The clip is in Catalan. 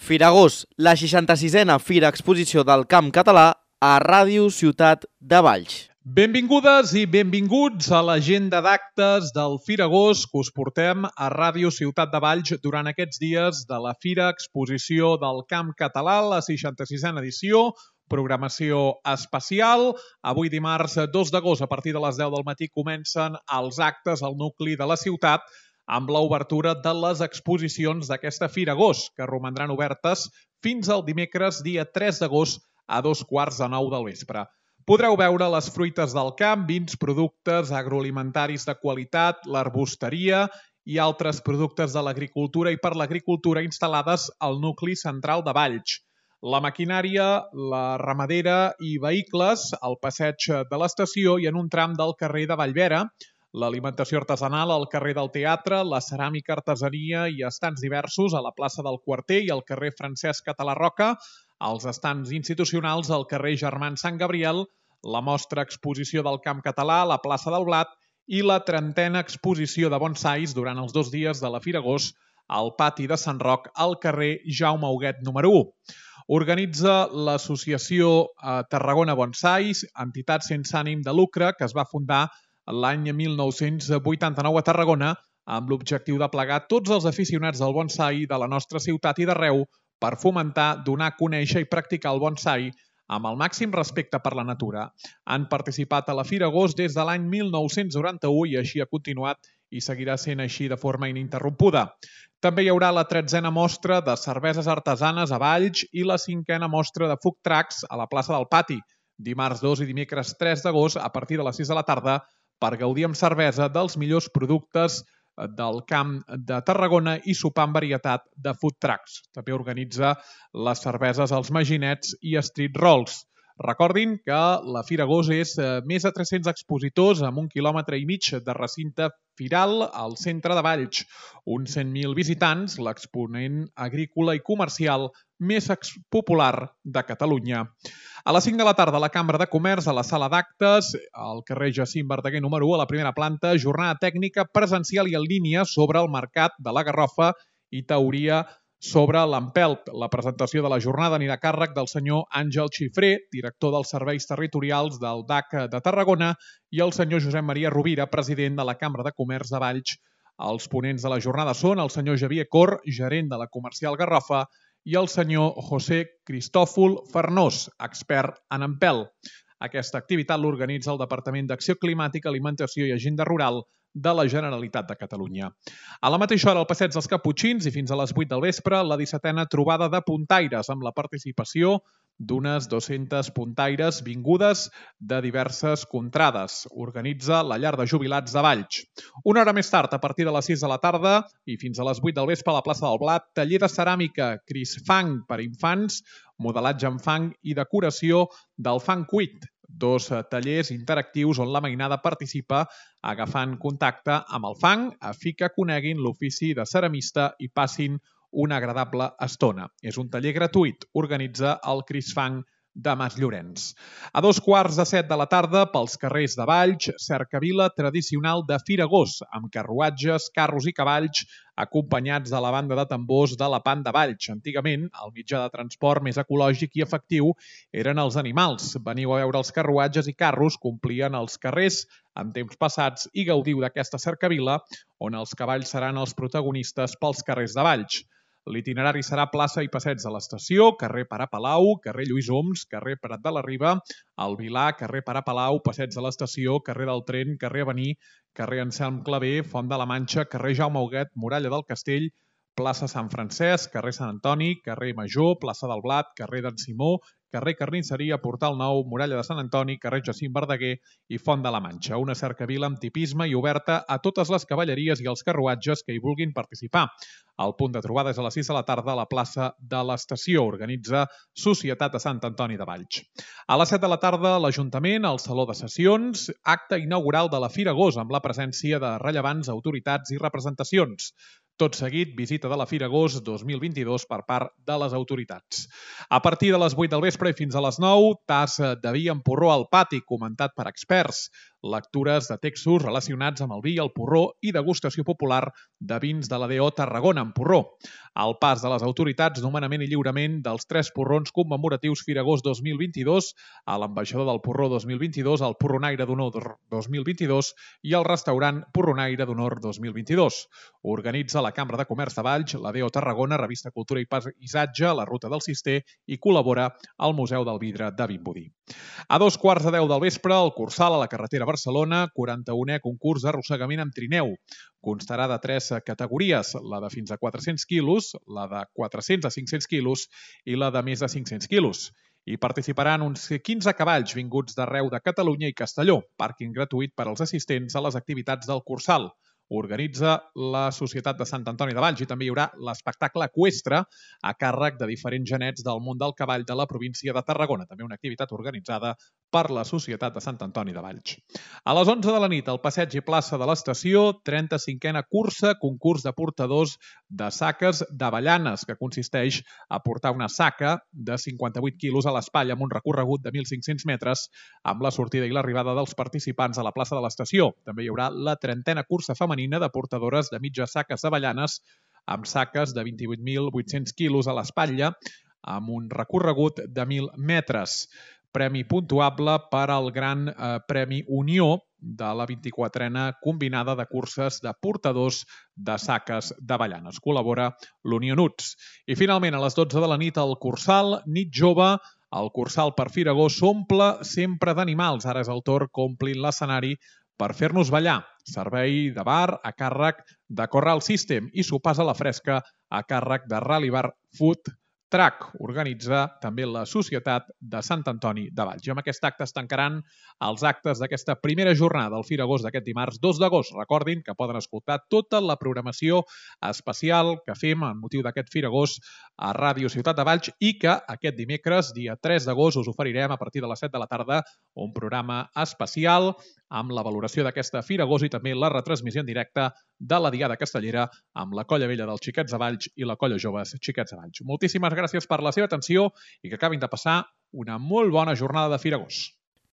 Firagós, la 66a Fira Exposició del Camp Català a Ràdio Ciutat de Valls. Benvingudes i benvinguts a l'agenda d'actes del Firagós que us portem a Ràdio Ciutat de Valls durant aquests dies de la Fira Exposició del Camp Català, la 66a edició, programació especial. Avui dimarts 2 d'agost, a partir de les 10 del matí, comencen els actes al nucli de la ciutat amb l'obertura de les exposicions d'aquesta Firagós, que romandran obertes fins al dimecres, dia 3 d'agost, a 8:15 del vespre. Podreu veure les fruites del camp, vins, productes agroalimentaris de qualitat, l'arbusteria i altres productes de l'agricultura i per l'agricultura instal·lades al nucli central de Valls. La maquinària, la ramadera i vehicles al passeig de l'estació i en un tram del carrer de Vallvera, l'alimentació artesanal al carrer del Teatre, la ceràmica, artesania i estants diversos a la plaça del Quarter i al carrer Francesc Català Roca, els estants institucionals al carrer Germán Sant Gabriel, la mostra exposició del Camp Català a la plaça del Blat i la 30a exposició de bonsais durant els 2 dies de la Firagós al pati de Sant Roc al carrer Jaume Huguet número 1. Organitza l'associació Tarragona Bonsais, entitat sense ànim de lucre que es va fundar l'any 1989 a Tarragona amb l'objectiu d'aplegar tots els aficionats del bonsai de la nostra ciutat i d'arreu per fomentar, donar a conèixer i practicar el bonsai amb el màxim respecte per la natura. Han participat a la Firagós des de l'any 1991 i així ha continuat i seguirà sent així de forma ininterrompuda. També hi haurà la 13a mostra de cerveses artesanes a Valls i la 5a mostra de food trucks a la plaça del Pati, dimarts 2 i dimecres 3 d'agost a partir de les 6 de la tarda per gaudir amb cervesa dels millors productes del Camp de Tarragona i sopar amb varietat de food trucks. També organitza les cerveses als Maginets i Street Rolls. Recordin que la Firagós és més de 300 expositors amb 1,5 quilòmetres de recinte firal al centre de Valls, uns 100.000 visitants, l'exponent agrícola i comercial més popular de Catalunya. A les 5 de la tarda a la Cambra de Comerç, a la sala d'actes, al carrer Jacint Verdaguer número 1, a la primera planta, jornada tècnica presencial i en línia sobre el mercat de la Garrofa i teoria sobre l'empelt. La presentació de la jornada anirà a càrrec del senyor Àngel Xifré, director dels serveis territorials del DAC de Tarragona, i el senyor Josep Maria Rovira, president de la Cambra de Comerç de Valls. Els ponents de la jornada són el senyor Xavier Cor, gerent de la comercial Garrofa, i el senyor José Cristòfol Farnós, expert en empelt. Aquesta activitat l'organitza el Departament d'Acció Climàtica, Alimentació i Agenda Rural de la Generalitat de Catalunya. A la mateixa hora al Passeig dels Caputxins i fins a les 8 del vespre, la 17a trobada de puntaires amb la participació d'unes 200 puntaires vingudes de diverses contrades. Organitza la Llar de Jubilats de Valls. Una hora més tard, a partir de les 6 de la tarda i fins a les 8 del vespre a la plaça del Blat, taller de ceràmica Crisfang per infants, modelatge amb fang i decoració del fang cuit. 2 tallers interactius on la mainada participa agafant contacte amb el fang a fi que coneguin l'ofici de ceramista i passin una agradable estona. És un taller gratuït. Organitza el Crisfang de Masllorens. A 6:15 de la tarda, pels carrers de Valls, cercavila tradicional de Firagós, amb carruatges, carros i cavalls, acompanyats de la banda de tambors de la Pan de Valls. Antigament, el mitjà de transport més ecològic i efectiu eren els animals. Veniu a veure els carruatges i carros que omplien els carrers en temps passats i gaudiu d'aquesta cercavila, on els cavalls seran els protagonistes pels carrers de Valls. L'itinerari serà plaça i passeig de l'estació, carrer Pare Palau, carrer Lluís Oms, carrer Prat de la Riba, el Vilar, carrer Pare Palau, passeig de l'estació, carrer del Tren, carrer Avenir, carrer Anselm Clavé, Font de la Manxa, carrer Jaume Huguet, Muralla del Castell, plaça Sant Francesc, carrer Sant Antoni, carrer Major, plaça del Blat, carrer d'en Simó, carrer Carnisseria, Portal Nou, Muralla de Sant Antoni, carrer Jacint Verdaguer i Font de la Manxa. Una cercavila amb tipisme i oberta a totes les cavalleries i els carruatges que hi vulguin participar. El punt de trobada és a les 6 de la tarda a la plaça de l'Estació. Organitza Societat de Sant Antoni de Valls. A les 7 de la tarda, l'Ajuntament, al Saló de Sessions, acte inaugural de la Firagós amb la presència de rellevants autoritats i representacions. Tot seguit, visita de la Firagós 2022 per part de les autoritats. A partir de les 8 del vespre i fins a les 9, tassa de vi amb porró al pati, comentat per experts. lectures de textos relacionats amb el vi, el porró i degustació popular de vins de la DO Tarragona en porró. Al pas de les autoritats, nomenament i lliurament dels 3 porrons commemoratius Firagós 2022, a l'ambaixador del porró 2022, al Porronaire d'Honor 2022 i al restaurant Porronaire d'Honor 2022. Organitza la Cambra de Comerç de Valls, la DO Tarragona, Revista Cultura i Paisatge, la Ruta del Cister i col·labora al Museu del Vidre de Vimbodí. A 2:15 del vespre, el Cursal a la carretera Barcelona, 41è concurs d'arrossegament amb trineu. Constarà de 3 categories, la de fins a 400 quilos, la de 400 a 500 quilos i la de més de 500 quilos. Hi participaran uns 15 cavalls vinguts d'arreu de Catalunya i Castelló, pàrquing gratuït per als assistents a les activitats del Cursal. Organitza la Societat de Sant Antoni de Valls i també hi haurà l'espectacle eqüestre a càrrec de diferents genets del món del cavall de la província de Tarragona, també una activitat organitzada per la Societat de Sant Antoni de Valls. A les 11 de la nit, al passeig i plaça de l'estació, 35a cursa, concurs de portadors de saques d'avellanes, que consisteix a portar una saca de 58 quilos a l'espatlla amb un recorregut de 1.500 metres amb la sortida i l'arribada dels participants a la plaça de l'estació. També hi haurà la 30a cursa femenina de portadores de mitges saques d'avellanes amb saques de 28.800 quilos a l'espatlla amb un recorregut de 1.000 metres. Premi puntuable per al Gran Premi Unió de la 24a combinada de curses de portadors de saques d'avellanes. Col·labora l'Unió Nuts. I finalment, a les 12 de la nit, al Cursal, nit jove, el Cursal per Firagós s'omple sempre d'animals. Ara és el torn que omplin l'escenari per fer-nos ballar. Servei de bar a càrrec de Corral System i sopars a la fresca a càrrec de Rally Bar Food Truck. Organitza també la Societat de Sant Antoni de Valls. I amb aquest acte es tancaran els actes d'aquesta primera jornada del Firagós d'aquest dimarts 2 d'agost. Recordin que poden escoltar tota la programació especial que fem en motiu d'aquest Firagós a Ràdio Ciutat de Valls i que aquest dimecres, dia 3 d'agost, us oferirem a partir de les 7 de la tarda un programa especial amb la valoració d'aquesta Firagós i també la retransmissió en directe de la Diada Castellera amb la Colla Vella dels Xiquets de Valls i la Colla Joves Xiquets de Valls. Moltíssimes gràcies per la seva atenció i que acabin de passar una molt bona jornada de Firagós.